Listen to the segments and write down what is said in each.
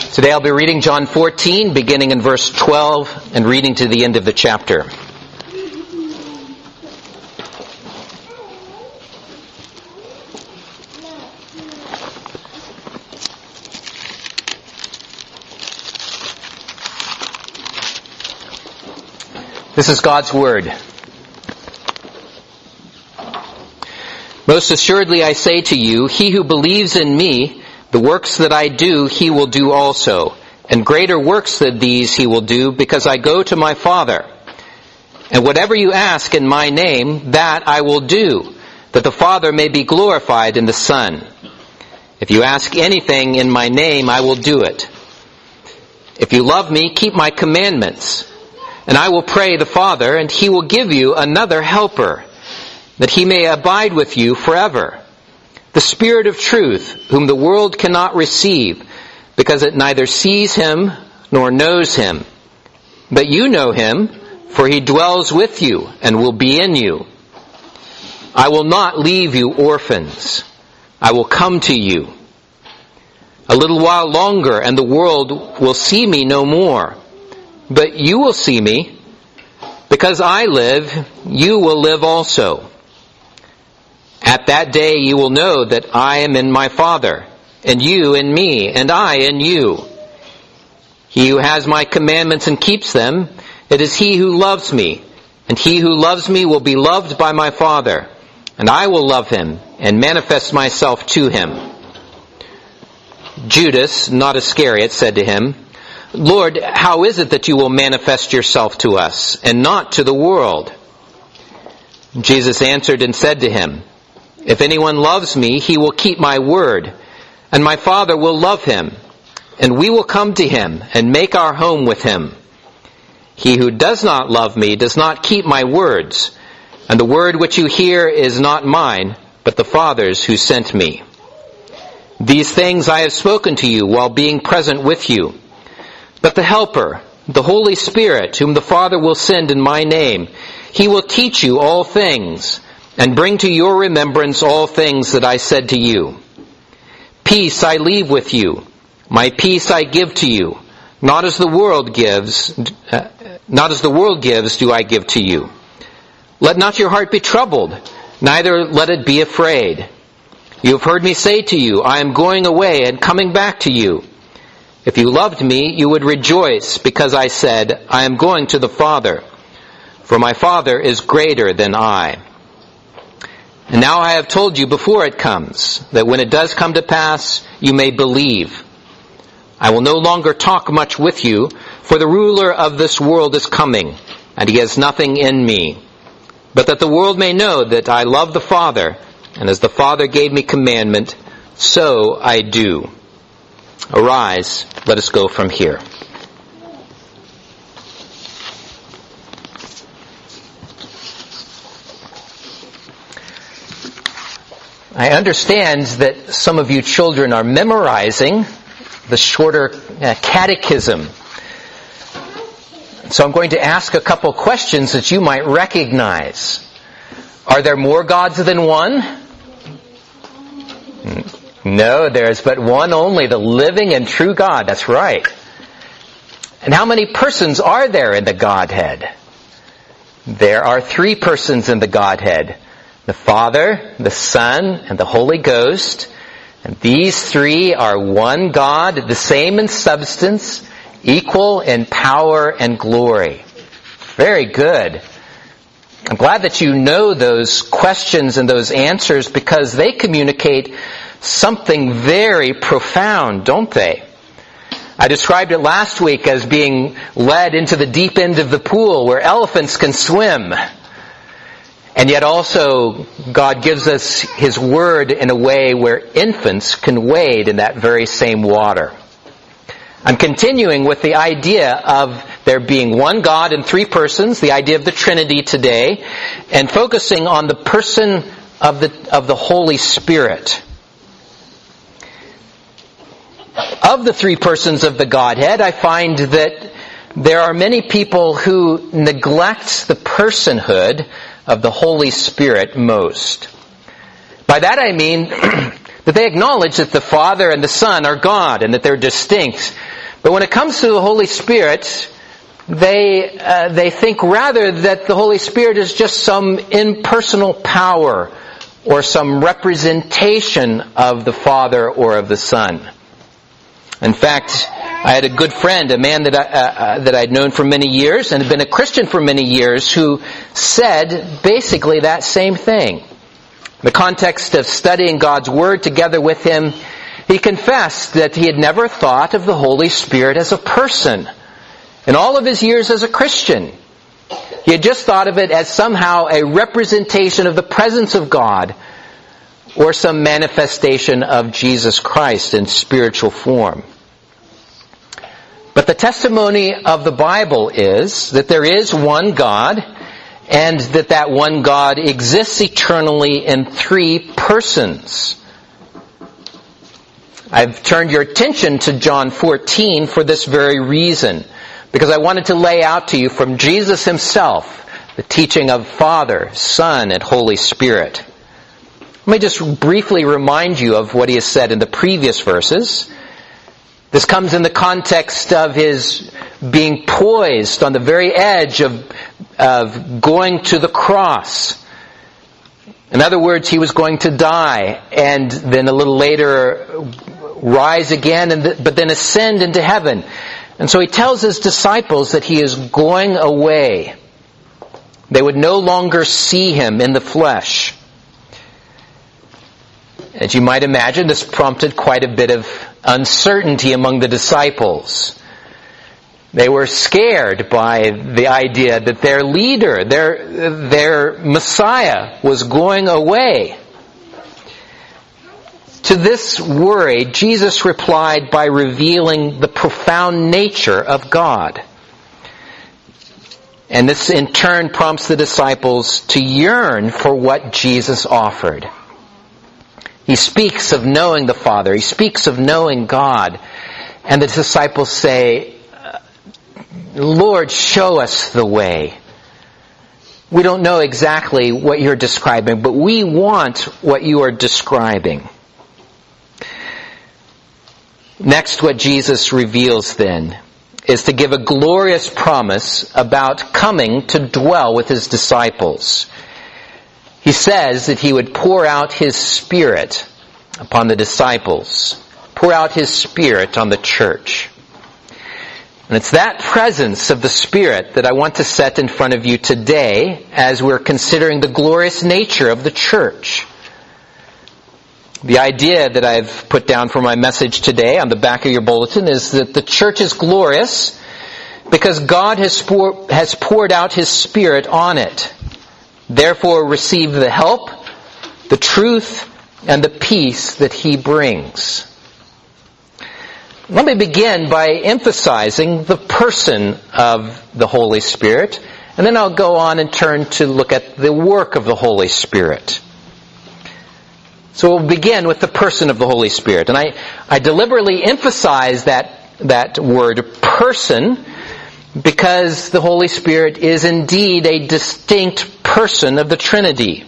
Today I'll be reading John 14, beginning in verse 12 and reading to the end of the chapter. This is God's Word. Most assuredly I say to you, he who believes in me, the works that I do, he will do also. And greater works than these he will do, because I go to my Father. And whatever you ask in my name, that I will do, that the Father may be glorified in the Son. If you ask anything in my name, I will do it. If you love me, keep my commandments. And I will pray the Father, and he will give you another helper, that he may abide with you forever. The Spirit of truth, whom the world cannot receive, because it neither sees him nor knows him. But you know him, for he dwells with you and will be in you. I will not leave you orphans. I will come to you. A little while longer, and the world will see me no more. But you will see me. Because I live, you will live also. At that day you will know that I am in my Father, and you in me, and I in you. He who has my commandments and keeps them, it is he who loves me. And he who loves me will be loved by my Father, and I will love him, and manifest myself to him. Judas, not Iscariot, said to him, Lord, how is it that you will manifest yourself to us, and not to the world? Jesus answered and said to him, If anyone loves me, he will keep my word, and my Father will love him, and we will come to him and make our home with him. He who does not love me does not keep my words, and the word which you hear is not mine, but the Father's who sent me. These things I have spoken to you while being present with you. But the Helper, the Holy Spirit, whom the Father will send in my name, he will teach you all things, and bring to your remembrance all things that I said to you. Peace I leave with you, my peace I give to you. Not as the world gives do I give to you. Let not your heart be troubled, neither let it be afraid. You have heard me say to you, I am going away and coming back to you. If you loved me, you would rejoice, because I said, I am going to the Father, for my Father is greater than I. And now I have told you before it comes, that when it does come to pass, you may believe. I will no longer talk much with you, for the ruler of this world is coming, and he has nothing in me. But that the world may know that I love the Father, and as the Father gave me commandment, so I do. Arise, let us go from here. I understand that some of you children are memorizing the shorter catechism. So I'm going to ask a couple questions that you might recognize. Are there more gods than one? No, there is but one only, the living and true God. That's right. And how many persons are there in the Godhead? There are 3 persons in the Godhead. The Father, the Son, and the Holy Ghost. And these 3 are one God, the same in substance, equal in power and glory. Very good. I'm glad that you know those questions and those answers, because they communicate something very profound, don't they? I described it last week as being led into the deep end of the pool where elephants can swim. And yet also God gives us His Word in a way where infants can wade in that very same water. I'm continuing with the idea of there being one God in 3 persons, the idea of the Trinity today, and focusing on the person of the Holy Spirit. Of the 3 persons of the Godhead, I find that there are many people who neglect the personhood of the Holy Spirit most. By that I mean that they acknowledge that the Father and the Son are God and that they're distinct, But when it comes to the Holy Spirit, they think rather that the Holy Spirit is just some impersonal power or some representation of the Father or of the Son. In fact, I had a good friend, a man that I'd known for many years and had been a Christian for many years, who said basically that same thing. In the context of studying God's Word together with him, he confessed that he had never thought of the Holy Spirit as a person in all of his years as a Christian. He had just thought of it as somehow a representation of the presence of God or some manifestation of Jesus Christ in spiritual form. But the testimony of the Bible is that there is one God, and that one God exists eternally in three persons. I've turned your attention to John 14 for this very reason, because I wanted to lay out to you from Jesus himself the teaching of Father, Son, and Holy Spirit. Let me just briefly remind you of what he has said in the previous verses. This comes in the context of his being poised on the very edge of going to the cross. In other words, he was going to die and then a little later rise again, but then ascend into heaven. And so he tells his disciples that he is going away. They would no longer see him in the flesh. As you might imagine, this prompted quite a bit of uncertainty among the disciples. They were scared by the idea that their leader, their Messiah, was going away. To this worry, Jesus replied by revealing the profound nature of God. And this in turn prompts the disciples to yearn for what Jesus offered. He speaks of knowing the Father. He speaks of knowing God. And the disciples say, Lord, show us the way. We don't know exactly what you're describing, but we want what you are describing. Next, what Jesus reveals then is to give a glorious promise about coming to dwell with his disciples. He says that he would pour out his Spirit upon the disciples, pour out his Spirit on the church. And it's that presence of the Spirit that I want to set in front of you today as we're considering the glorious nature of the church. The idea that I've put down for my message today on the back of your bulletin is that the church is glorious because God has poured out his Spirit on it. Therefore, receive the help, the truth, and the peace that he brings. Let me begin by emphasizing the person of the Holy Spirit, and then I'll go on and turn to look at the work of the Holy Spirit. So we'll begin with the person of the Holy Spirit. And I deliberately emphasize that word person because the Holy Spirit is indeed a distinct person of the Trinity.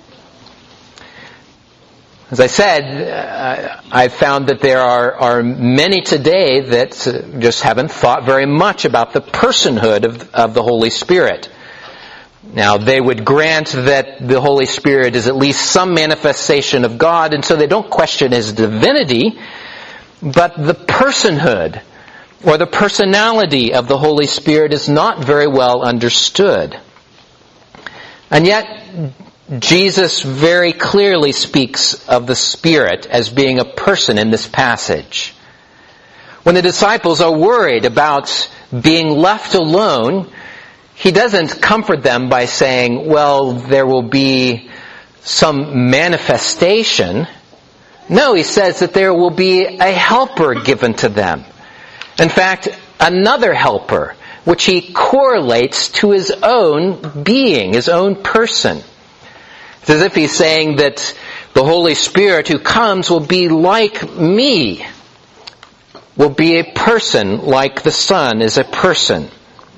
As I said, I've found that there are many today that just haven't thought very much about the personhood of the Holy Spirit. Now, they would grant that the Holy Spirit is at least some manifestation of God, and so they don't question his divinity, but the personhood or the personality of the Holy Spirit is not very well understood. And yet, Jesus very clearly speaks of the Spirit as being a person in this passage. When the disciples are worried about being left alone, he doesn't comfort them by saying, well, there will be some manifestation. No, he says that there will be a helper given to them. In fact, another helper, which he correlates to his own being, his own person. It's as if he's saying that the Holy Spirit who comes will be like me, will be a person like the Son is a person.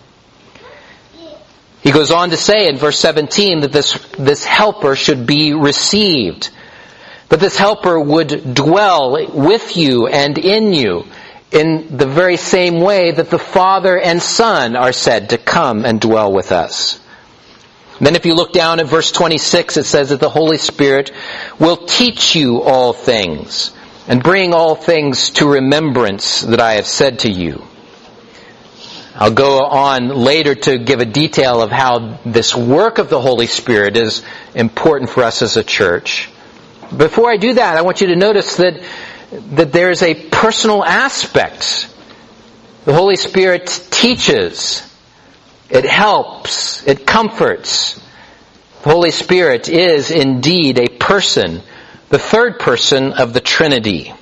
He goes on to say in verse 17 that this helper should be received. But this helper would dwell with you and in you. in the very same way that the Father and Son are said to come and dwell with us. Then if you look down at verse 26, it says that the Holy Spirit will teach you all things and bring all things to remembrance that I have said to you. I'll go on later to give a detail of how this work of the Holy Spirit is important for us as a church. Before I do that, I want you to notice that there's a personal aspect. The Holy Spirit teaches. It helps. It comforts. The Holy Spirit is indeed a person, the third person of the Trinity.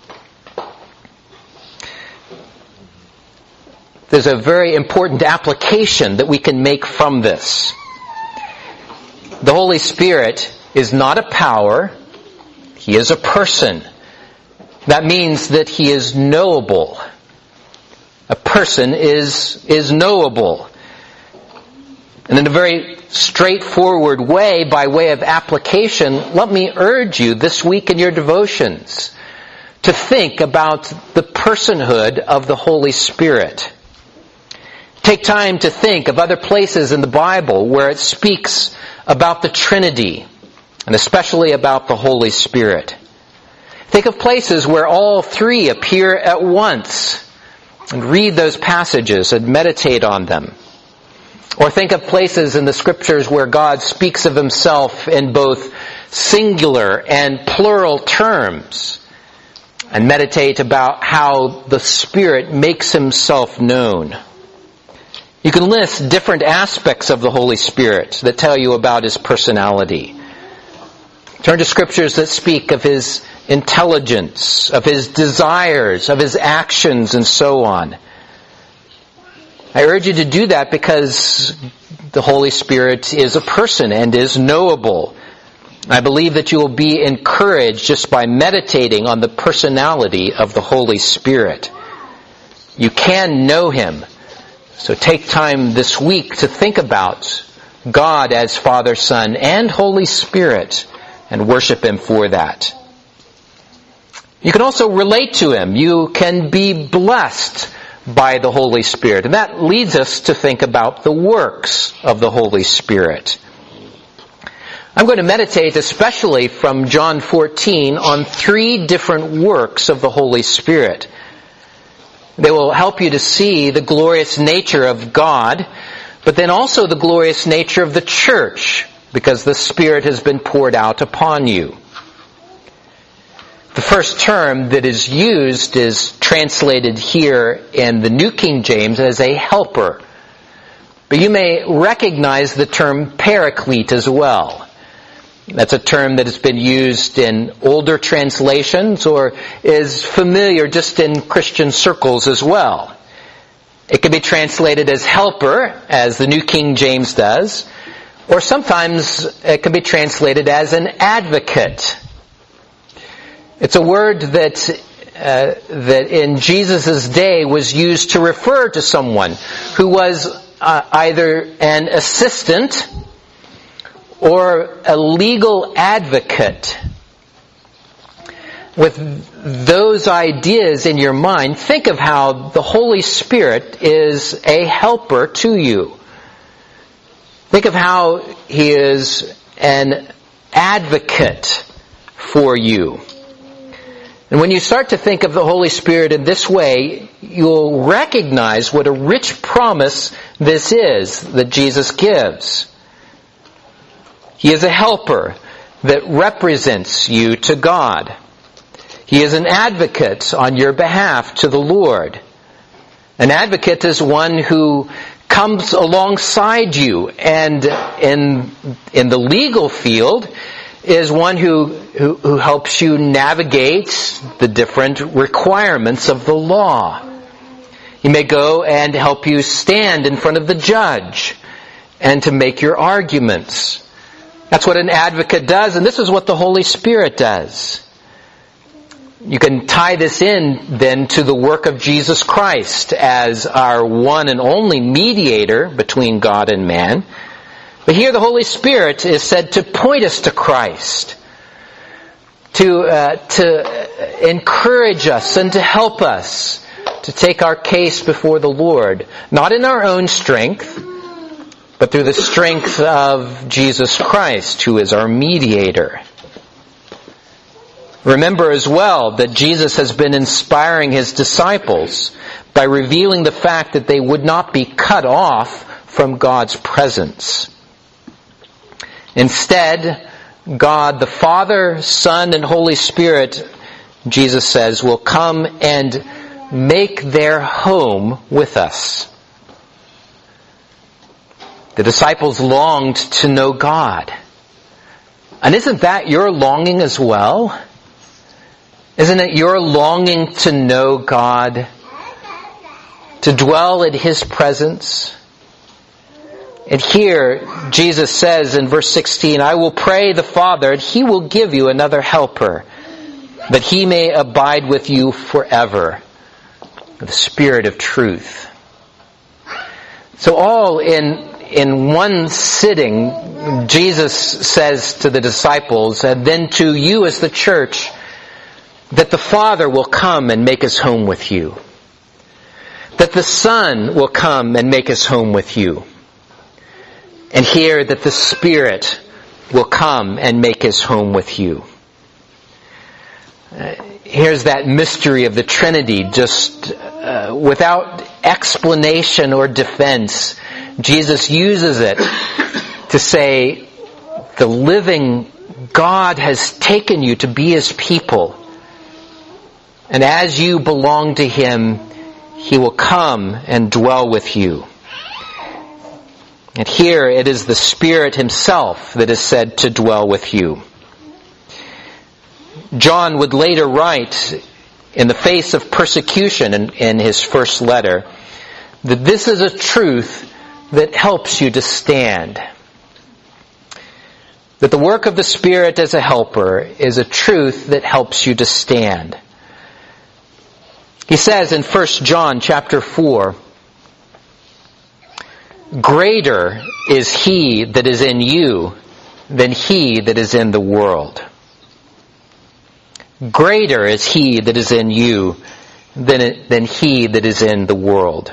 There's a very important application that we can make from this. The Holy Spirit is not a power. He is a person. That means that He is knowable. A person is knowable. And in a very straightforward way, by way of application, let me urge you this week in your devotions to think about the personhood of the Holy Spirit. Take time to think of other places in the Bible where it speaks about the Trinity, and especially about the Holy Spirit. Think of places where all three appear at once, and read those passages and meditate on them. Or think of places in the Scriptures where God speaks of Himself in both singular and plural terms, and meditate about how the Spirit makes Himself known. You can list different aspects of the Holy Spirit that tell you about His personality. Turn to Scriptures that speak of His intelligence, of His desires, of His actions, and so on. I urge you to do that because the Holy Spirit is a person and is knowable. I believe that you will be encouraged just by meditating on the personality of the Holy Spirit. You can know Him. So take time this week to think about God as Father, Son, and Holy Spirit and worship Him for that. You can also relate to Him. You can be blessed by the Holy Spirit. And that leads us to think about the works of the Holy Spirit. I'm going to meditate especially from John 14 on 3 different works of the Holy Spirit. They will help you to see the glorious nature of God, but then also the glorious nature of the church, because the Spirit has been poured out upon you. The first term that is used is translated here in the New King James as a helper. But you may recognize the term paraclete as well. That's a term that has been used in older translations or is familiar just in Christian circles as well. It can be translated as helper, as the New King James does, or sometimes it can be translated as an advocate. It's a word that in Jesus' day was used to refer to someone who was either an assistant or a legal advocate. With those ideas in your mind, think of how the Holy Spirit is a helper to you. Think of how He is an advocate for you. And when you start to think of the Holy Spirit in this way, you'll recognize what a rich promise this is that Jesus gives. He is a helper that represents you to God. He is an advocate on your behalf to the Lord. An advocate is one who comes alongside you, and in the legal field is one who helps you navigate the different requirements of the law. He may go and help you stand in front of the judge and to make your arguments. That's what an advocate does, and this is what the Holy Spirit does. You can tie this in then to the work of Jesus Christ as our one and only mediator between God and man. But here the Holy Spirit is said to point us to Christ, to encourage us and to help us to take our case before the Lord, not in our own strength, but through the strength of Jesus Christ, who is our mediator. Remember as well that Jesus has been inspiring his disciples by revealing the fact that they would not be cut off from God's presence. Instead, God, the Father, Son, and Holy Spirit, Jesus says, will come and make their home with us. The disciples longed to know God. And isn't that your longing as well? Isn't it your longing to know God? To dwell in His presence? And here, Jesus says in verse 16, I will pray the Father, and He will give you another helper, that He may abide with you forever, the Spirit of truth. So all in one sitting, Jesus says to the disciples, and then to you as the church, that the Father will come and make His home with you. That the Son will come and make His home with you. And here that the Spirit will come and make His home with you. Here's that mystery of the Trinity, just without explanation or defense. Jesus uses it to say, the living God has taken you to be His people. And as you belong to Him, He will come and dwell with you. And here it is the Spirit Himself that is said to dwell with you. John would later write, in the face of persecution in his first letter, that this is a truth that helps you to stand. That the work of the Spirit as a helper is a truth that helps you to stand. He says in 1 John chapter 4, greater is He that is in you than he that is in the world. Greater is He that is in you than he that is in the world.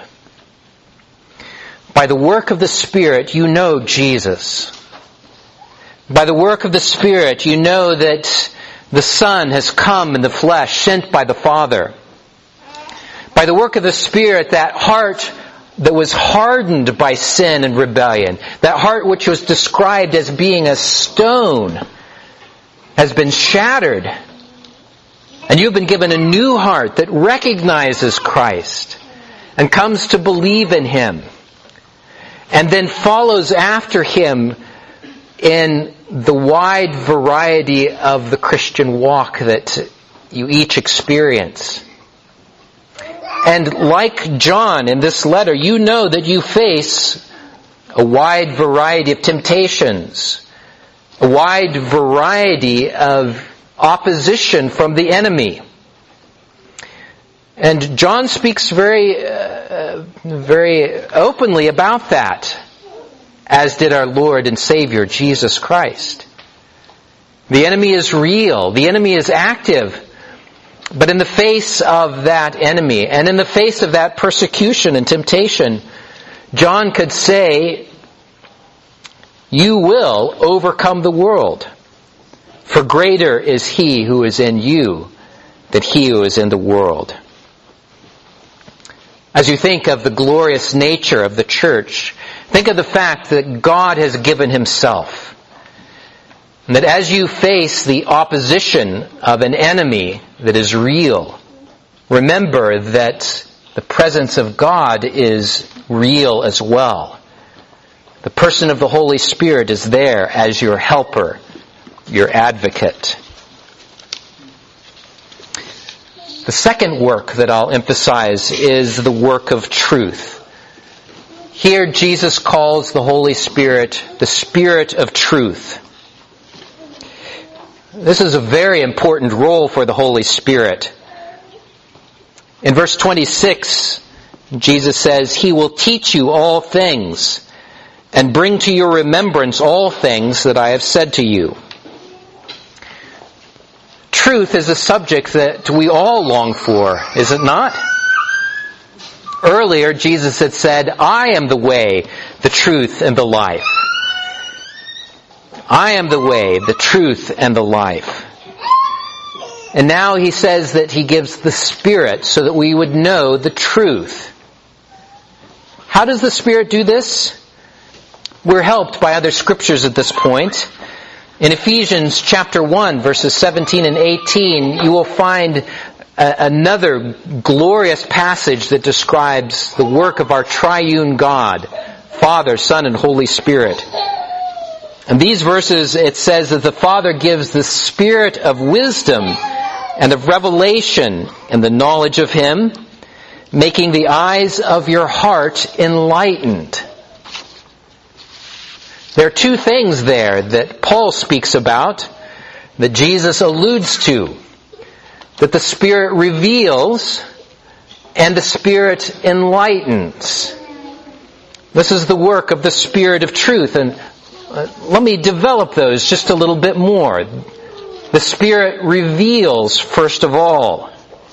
By the work of the Spirit, you know Jesus. By the work of the Spirit, you know that the Son has come in the flesh, sent by the Father. By the work of the Spirit, that heart that was hardened by sin and rebellion, that heart which was described as being a stone, has been shattered. And you've been given a new heart that recognizes Christ and comes to believe in Him, and then follows after Him in the wide variety of the Christian walk that you each experience. And like John in this letter, you know that you face a wide variety of temptations, a wide variety of opposition from the enemy. And John speaks very openly about that, as did our Lord and Savior, Jesus Christ. The enemy is real. The enemy is active. But in the face of that enemy, and in the face of that persecution and temptation, John could say, you will overcome the world. For greater is He who is in you than he who is in the world. As you think of the glorious nature of the church, think of the fact that God has given Himself. And that as you face the opposition of an enemy that is real, remember that the presence of God is real as well. The person of the Holy Spirit is there as your helper, your advocate. The second work that I'll emphasize is the work of truth. Here Jesus calls the Holy Spirit the Spirit of truth. This is a very important role for the Holy Spirit. In verse 26, Jesus says, He will teach you all things and bring to your remembrance all things that I have said to you. Truth is a subject that we all long for, is it not? Earlier, Jesus had said, I am the way, the truth, and the life. I am the way, the truth, and the life. And now he says that he gives the Spirit so that we would know the truth. How does the Spirit do this? We're helped by other scriptures at this point. In Ephesians chapter 1, verses 17 and 18, you will find another glorious passage that describes the work of our triune God, Father, Son, and Holy Spirit. In these verses, it says that the Father gives the Spirit of wisdom and of revelation and the knowledge of Him, making the eyes of your heart enlightened. There are two things there that Paul speaks about, that Jesus alludes to, that the Spirit reveals and the Spirit enlightens. This is the work of the Spirit of truth, and let me develop those just a little bit more. The Spirit reveals, first of all.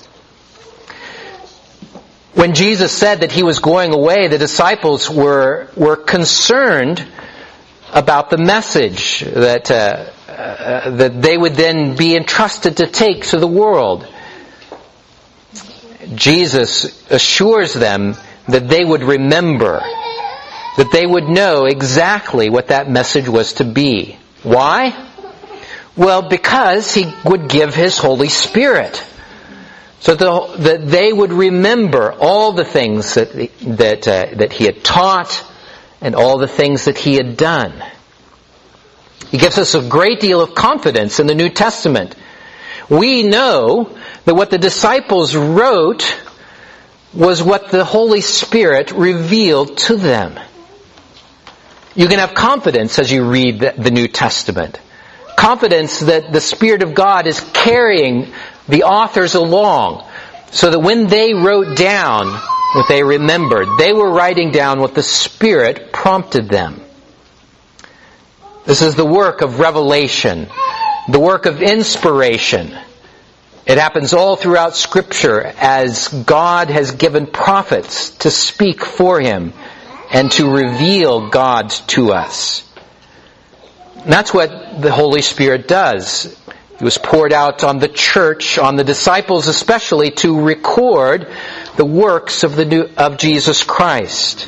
When Jesus said that He was going away, the disciples were concerned about the message that they would then be entrusted to take to the world. Jesus assures them that they would remember, that they would know exactly what that message was to be. Why? Well, because He would give His Holy Spirit, so that they would remember all the things that He had taught and all the things that He had done. He gives us a great deal of confidence in the New Testament. We know that what the disciples wrote was what the Holy Spirit revealed to them. You can have confidence as you read the New Testament. Confidence that the Spirit of God is carrying the authors along, so that when they wrote down what they remembered, they were writing down what the Spirit prompted them. This is the work of revelation, the work of inspiration. It happens all throughout Scripture as God has given prophets to speak for Him and to reveal God to us. And that's what the Holy Spirit does. It was poured out on the church, on the disciples especially, to record the works of Jesus Christ.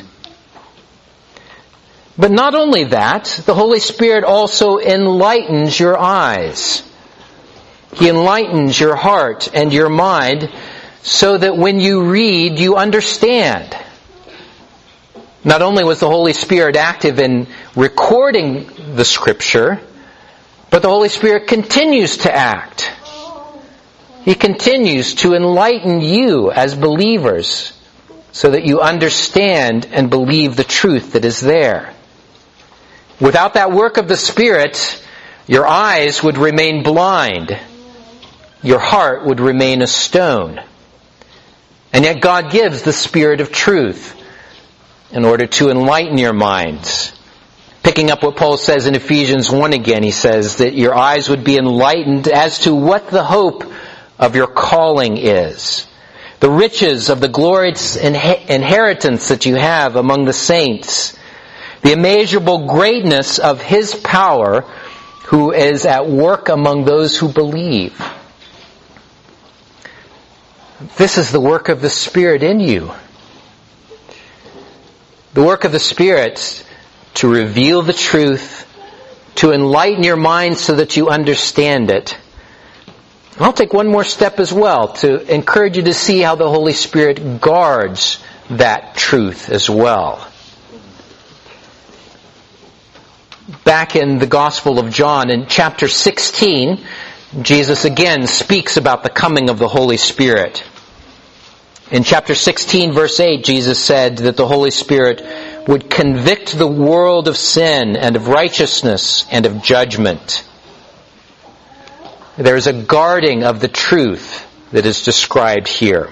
But not only that, the Holy Spirit also enlightens your eyes. He enlightens your heart and your mind so that when you read, you understand. Not only was the Holy Spirit active in recording the Scripture, but the Holy Spirit continues to act. He continues to enlighten you as believers so that you understand and believe the truth that is there. Without that work of the Spirit, your eyes would remain blind. Your heart would remain a stone. And yet God gives the Spirit of truth in order to enlighten your minds. Picking up what Paul says in Ephesians 1 again, he says that your eyes would be enlightened as to what the hope of your calling is. The riches of the glorious inheritance that you have among the saints. The immeasurable greatness of His power who is at work among those who believe. This is the work of the Spirit in you. The work of the Spirit to reveal the truth, to enlighten your mind so that you understand it. I'll take one more step as well to encourage you to see how the Holy Spirit guards that truth as well. Back in the Gospel of John, in chapter 16, Jesus again speaks about the coming of the Holy Spirit. In chapter 16, verse 8, Jesus said that the Holy Spirit would convict the world of sin and of righteousness and of judgment. There is a guarding of the truth that is described here.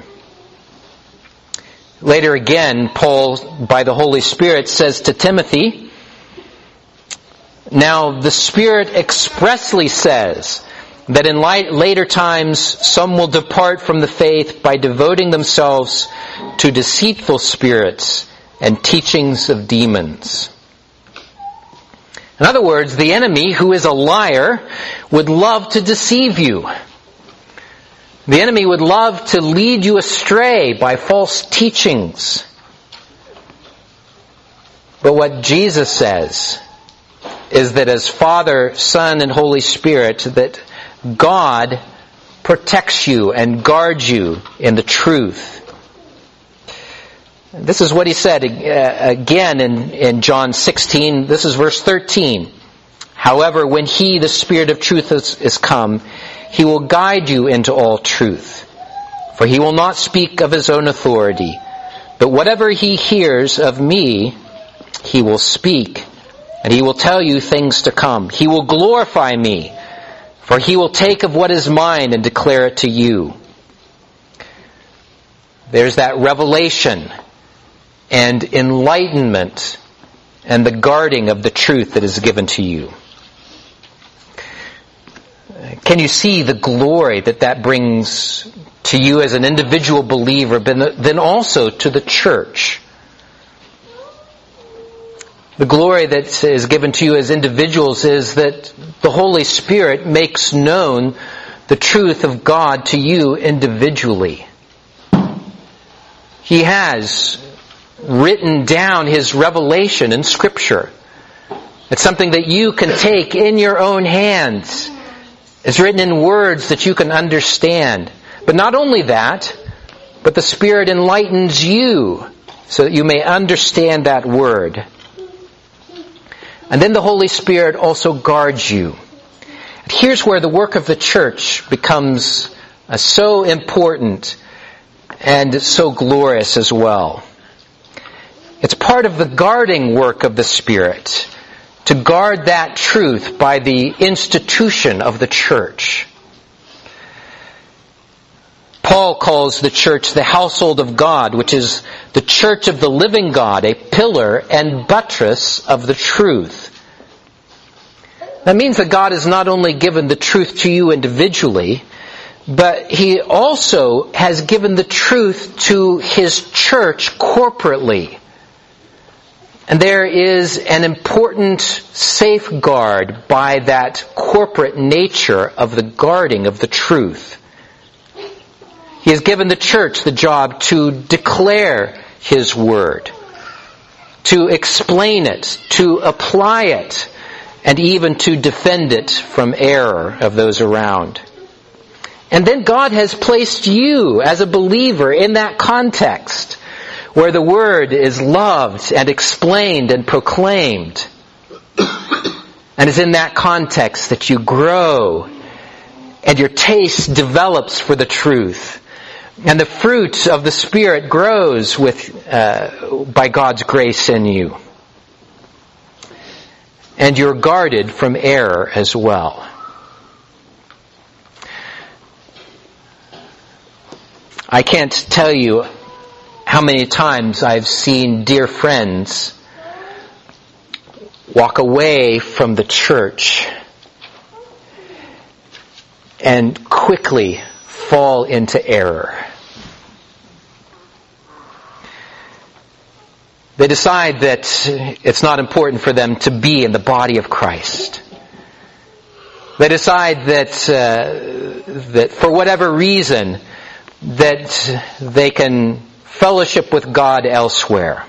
Later again, Paul, by the Holy Spirit, says to Timothy, "Now the Spirit expressly says that in later times some will depart from the faith by devoting themselves to deceitful spirits and teachings of demons. In other words, the enemy, who is a liar, would love to deceive you. The enemy would love to lead you astray by false teachings. But what Jesus says is that as Father, Son, and Holy Spirit, that God protects you and guards you in the truth. This is what he said again in John 16. This is verse 13. However, when he, the Spirit of truth, is come, he will guide you into all truth. For he will not speak of his own authority, but whatever he hears of me, he will speak, and he will tell you things to come. He will glorify me, for he will take of what is mine and declare it to you. There's that revelation and enlightenment and the guarding of the truth that is given to you. Can you see the glory that brings to you as an individual believer, but then also to the church? The glory that is given to you as individuals is that the Holy Spirit makes known the truth of God to you individually. He has written down His revelation in Scripture. It's something that you can take in your own hands. It's written in words that you can understand. But not only that, but the Spirit enlightens you so that you may understand that word. And then the Holy Spirit also guards you. Here's where the work of the church becomes so important and so glorious as well. It's part of the guarding work of the Spirit to guard that truth by the institution of the church. Paul calls the church the household of God, which is the church of the living God, a pillar and buttress of the truth. That means that God has not only given the truth to you individually, but He also has given the truth to His church corporately. And there is an important safeguard by that corporate nature of the guarding of the truth. He has given the church the job to declare His word, to explain it, to apply it, and even to defend it from error of those around. And then God has placed you as a believer in that context, where the word is loved and explained and proclaimed. And it's in that context that you grow and your taste develops for the truth. And the fruit of the Spirit grows by God's grace in you. And you're guarded from error as well. I can't tell you how many times I've seen dear friends walk away from the church and quickly fall into error. They decide that it's not important for them to be in the body of Christ. They decide that for whatever reason, that they can fellowship with God elsewhere.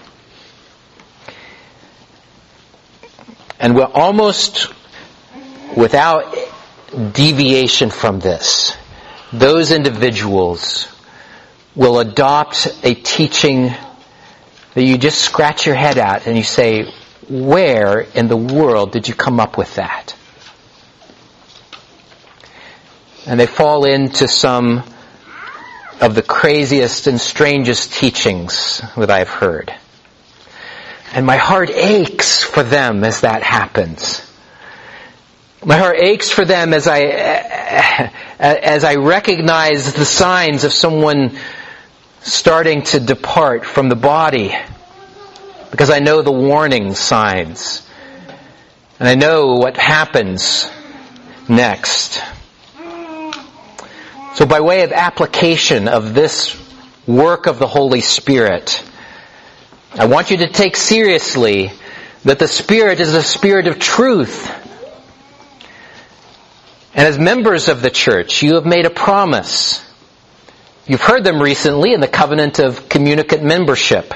And almost without deviation from this, those individuals will adopt a teaching that you just scratch your head at and you say, where in the world did you come up with that? And they fall into some of the craziest and strangest teachings that I've heard. And my heart aches for them as that happens. My heart aches for them as I recognize the signs of someone starting to depart from the body. Because I know the warning signs. And I know what happens next. So by way of application of this work of the Holy Spirit, I want you to take seriously that the Spirit is a Spirit of truth. And as members of the church, you have made a promise. You've heard them recently in the covenant of communicant membership.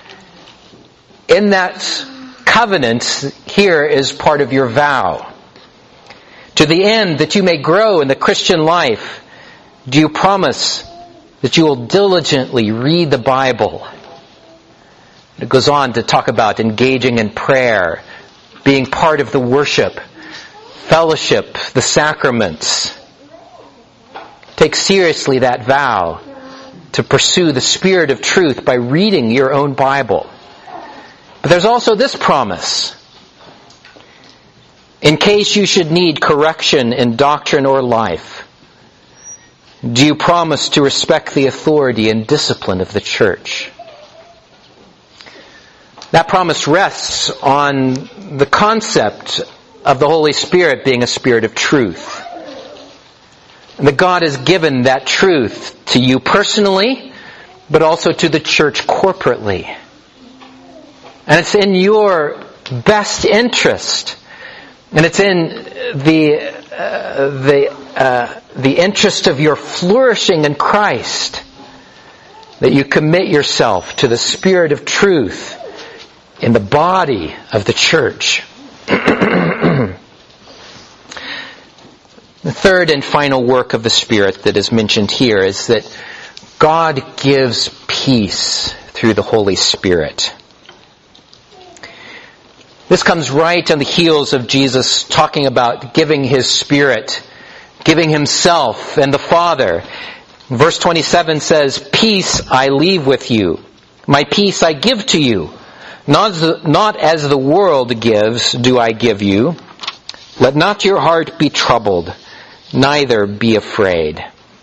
In that covenant, here is part of your vow. To the end that you may grow in the Christian life, do you promise that you will diligently read the Bible? It goes on to talk about engaging in prayer, being part of the worship, fellowship, the sacraments. Take seriously that vow to pursue the Spirit of truth by reading your own Bible. But there's also this promise. In case you should need correction in doctrine or life, do you promise to respect the authority and discipline of the church? That promise rests on the concept of the Holy Spirit being a Spirit of truth. And that God has given that truth to you personally, but also to the church corporately. And it's in your best interest, and it's in the interest of your flourishing in Christ, that you commit yourself to the Spirit of truth in the body of the church. The third and final work of the Spirit that is mentioned here is that God gives peace through the Holy Spirit. This comes right on the heels of Jesus talking about giving His Spirit, giving Himself and the Father. Verse 27 says, "Peace I leave with you. My peace I give to you. Not as the world gives do I give you. Let not your heart be troubled, neither be afraid."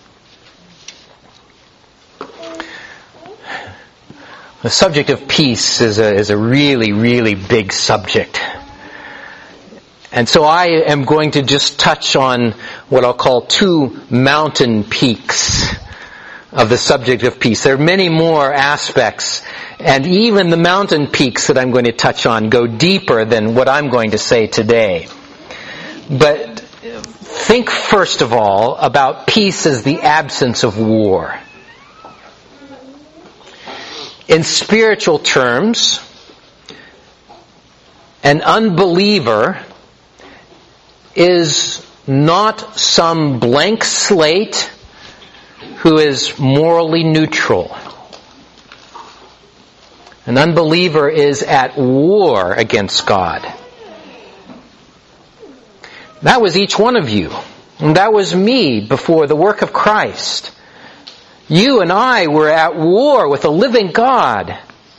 The subject of peace is a really, really big subject. And so I am going to just touch on what I'll call two mountain peaks of the subject of peace. There are many more aspects, and even the mountain peaks that I'm going to touch on go deeper than what I'm going to say today. But think first of all about peace as the absence of war. In spiritual terms, an unbeliever is not some blank slate who is morally neutral. An unbeliever is at war against God. That was each one of you. And that was me before the work of Christ. You and I were at war with a living God.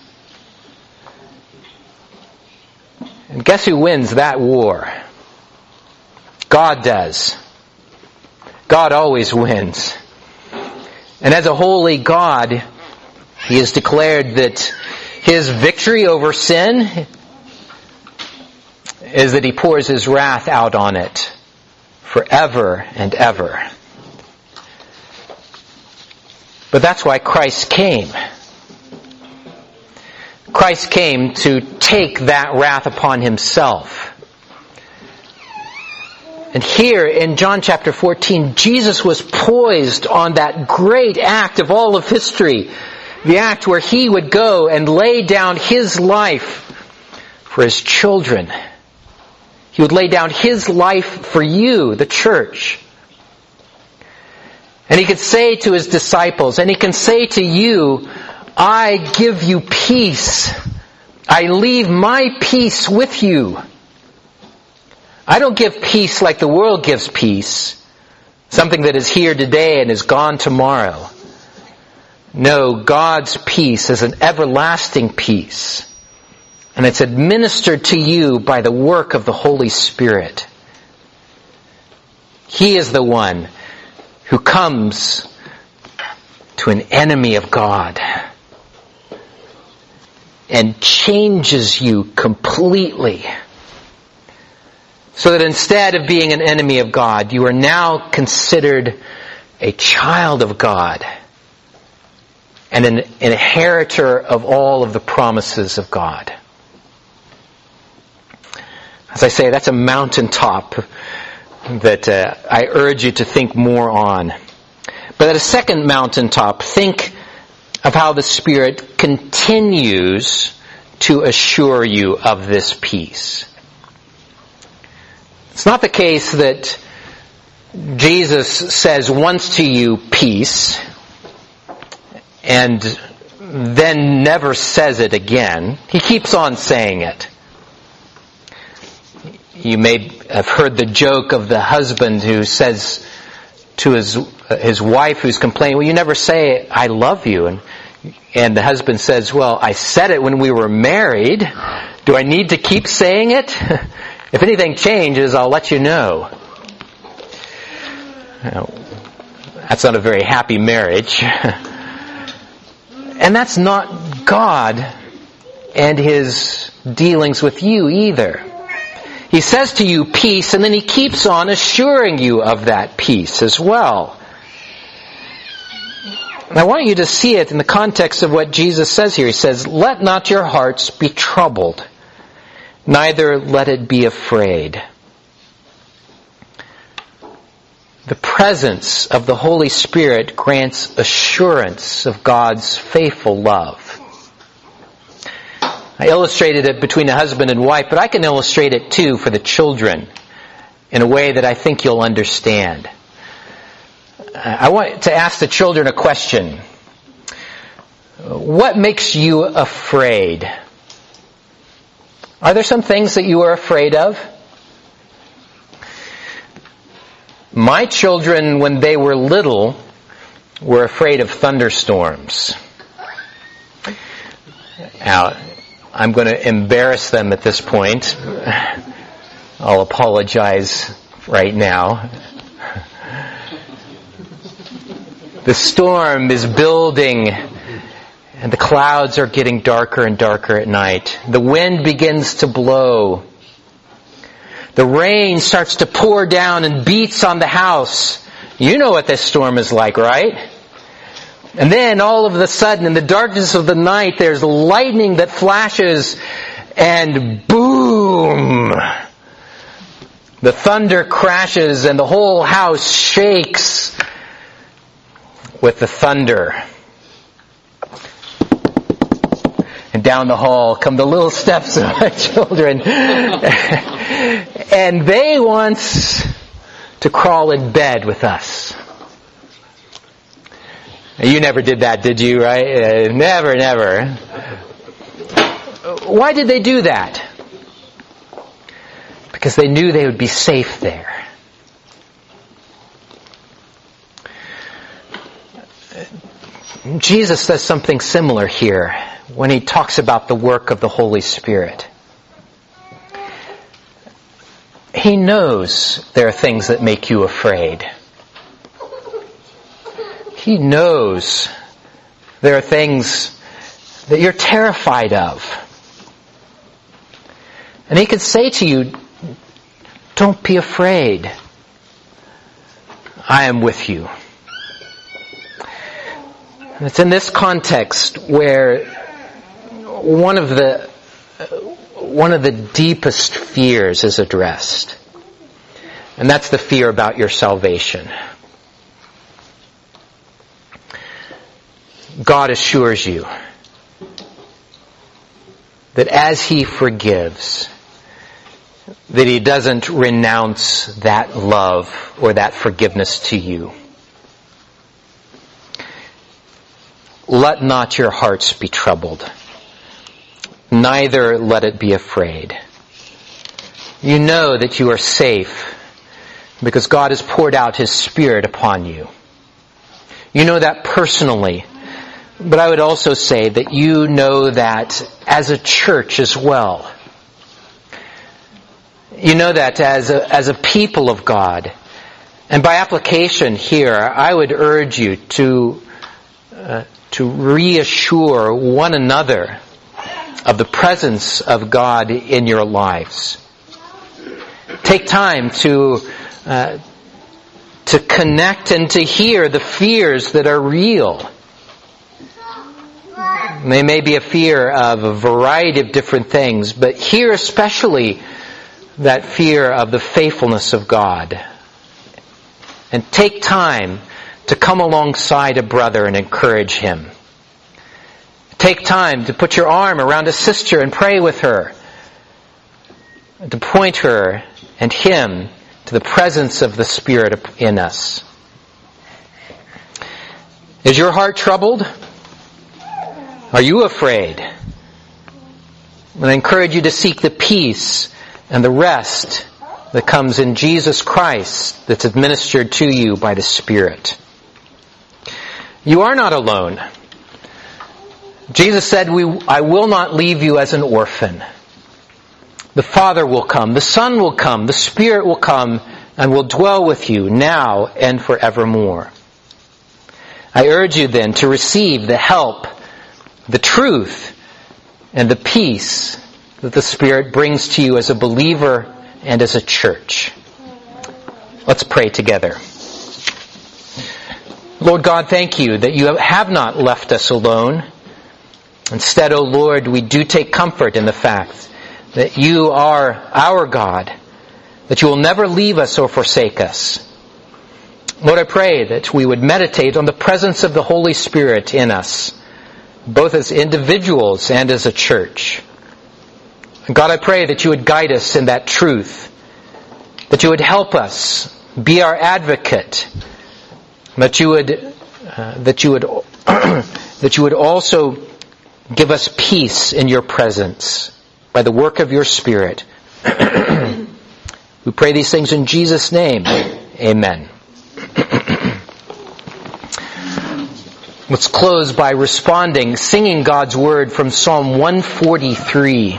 And guess who wins that war? God does. God always wins. And as a holy God, He has declared that His victory over sin is that He pours His wrath out on it forever and ever. But that's why Christ came. Christ came to take that wrath upon Himself. And here in John chapter 14, Jesus was poised on that great act of all of history. The act where He would go and lay down His life for His children. He would lay down His life for you, the church. And He could say to His disciples, and He can say to you, I give you peace. I leave my peace with you. I don't give peace like the world gives peace. Something that is here today and is gone tomorrow. No, God's peace is an everlasting peace. And it's administered to you by the work of the Holy Spirit. He is the one who comes to an enemy of God and changes you completely. So that instead of being an enemy of God, you are now considered a child of God, and an inheritor of all of the promises of God. As I say, that's a mountaintop that I urge you to think more on. But at a second mountaintop, think of how the Spirit continues to assure you of this peace. It's not the case that Jesus says once to you, peace, and then never says it again. He keeps on saying it. You may have heard the joke of the husband who says to his wife who's complaining, well, you never say, I love you. And the husband says, well, I said it when we were married. Do I need to keep saying it? If anything changes, I'll let you know. That's not a very happy marriage. And that's not God and His dealings with you either. He says to you peace, and then He keeps on assuring you of that peace as well. And I want you to see it in the context of what Jesus says here. He says, let not your hearts be troubled, neither let it be afraid. The presence of the Holy Spirit grants assurance of God's faithful love. I illustrated it between a husband and wife, but I can illustrate it too for the children in a way that I think you'll understand. I want to ask the children a question. What makes you afraid? Are there some things that you are afraid of? My children, when they were little, were afraid of thunderstorms. Now, I'm going to embarrass them at this point. I'll apologize right now. The storm is building, and the clouds are getting darker and darker at night. The wind begins to blow. The rain starts to pour down and beats on the house. You know what this storm is like, right? And then all of a sudden, in the darkness of the night, there's lightning that flashes, and boom! The thunder crashes, and the whole house shakes with the thunder. And down the hall come the little steps of my children. And they want to crawl in bed with us. You never did that, did you, right? Never. Why did they do that? Because they knew they would be safe there. Jesus does something similar here when He talks about the work of the Holy Spirit. He knows there are things that make you afraid. He knows there are things that you're terrified of. And He could say to you, don't be afraid. I am with you. And it's in this context where one of the deepest fears is addressed. And that's the fear about your salvation. God assures you that as He forgives, that He doesn't renounce that love or that forgiveness to you. Let not your hearts be troubled, neither let it be afraid. You know that you are safe because God has poured out His Spirit upon you. You know that personally. But I would also say that you know that as a church as well. You know that as a people of God. And by application here, I would urge you to reassure one another of the presence of God in your lives. Take time to to connect and to hear the fears that are real. They may be a fear of a variety of different things, but here especially that fear of the faithfulness of God. And take time to come alongside a brother and encourage him. Take time to put your arm around a sister and pray with her. To point her and him to the presence of the Spirit in us. Is your heart troubled? Are you afraid? And I encourage you to seek the peace and the rest that comes in Jesus Christ that's administered to you by the Spirit. You are not alone. Jesus said, I will not leave you as an orphan. The Father will come, the Son will come, the Spirit will come and will dwell with you now and forevermore. I urge you then to receive the help, the truth, and the peace that the Spirit brings to you as a believer and as a church. Let's pray together. Lord God, thank you that you have not left us alone. Instead, O Lord, we do take comfort in the fact that you are our God, that you will never leave us or forsake us. Lord, I pray that we would meditate on the presence of the Holy Spirit in us, both as individuals and as a church. God, I pray that you would guide us in that truth, that you would help us, be our advocate, that you would also give us peace in your presence by the work of your Spirit. We pray these things in Jesus' name. Amen. Let's close by responding, singing God's Word from Psalm 143.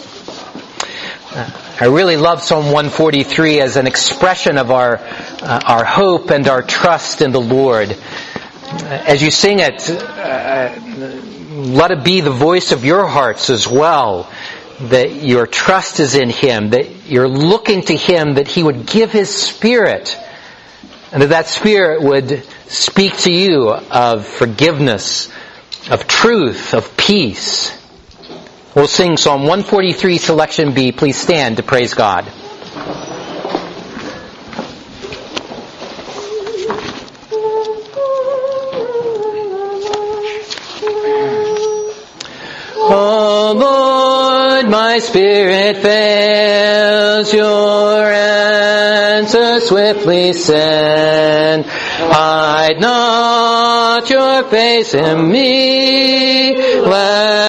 I really love Psalm 143 as an expression of our hope and our trust in the Lord. As you sing it, let it be the voice of your hearts as well, that your trust is in Him, that you're looking to Him, that He would give His Spirit, and that Spirit would speak to you of forgiveness, of truth, of peace. We'll sing Psalm 143, selection B. Please stand to praise God. Oh Lord, my spirit fails, your answer swiftly send. Hide not your face in me, let